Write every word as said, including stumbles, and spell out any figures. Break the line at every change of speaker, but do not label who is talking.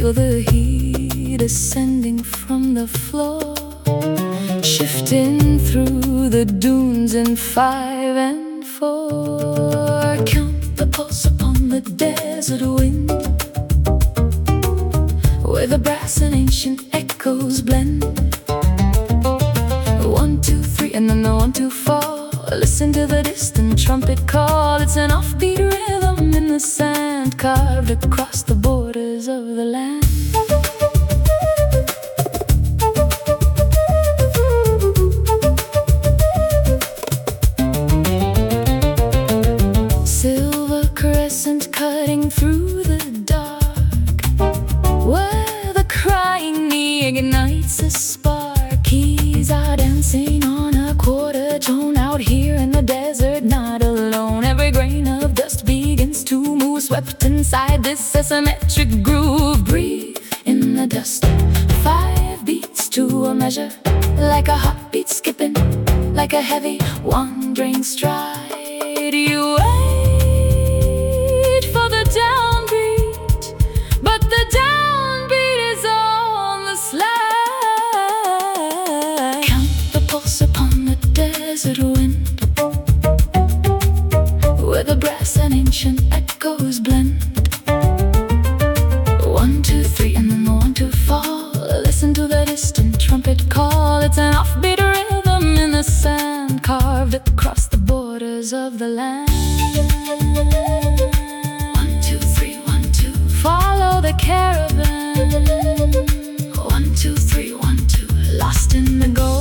Feel the heat ascending from the floor, shifting through the dunes in five and four. Count the pulse upon the desert wind, where the brass and ancient echoes blend. One, two, three, and then the one, two, four. Listen to the distant trumpet call. It's an offbeat rhythm in the sand, carved across the borders of the land. Silver crescent cutting through the dark, where the crying knee ignites a spark. Keys are dancing on a quarter tone out here in the desert, not alone. Every grain of dust begins to move, swept inside this asymmetric groove. Breathe in the dust, five beats to a measure, like a heartbeat skipping, like a heavy wandering stride. You wait for the downbeat, but the downbeat is on the slide. Count the pulse upon the desert wind, where the brass and ancient echoes blend. One, two, three, and then the one, two, fall. Listen to the distant trumpet call. It's an offbeat rhythm in the sand, carved across the borders of the land. One, two, three, one, two. Follow the caravan. One, two, three, one, two. Lost in the gold.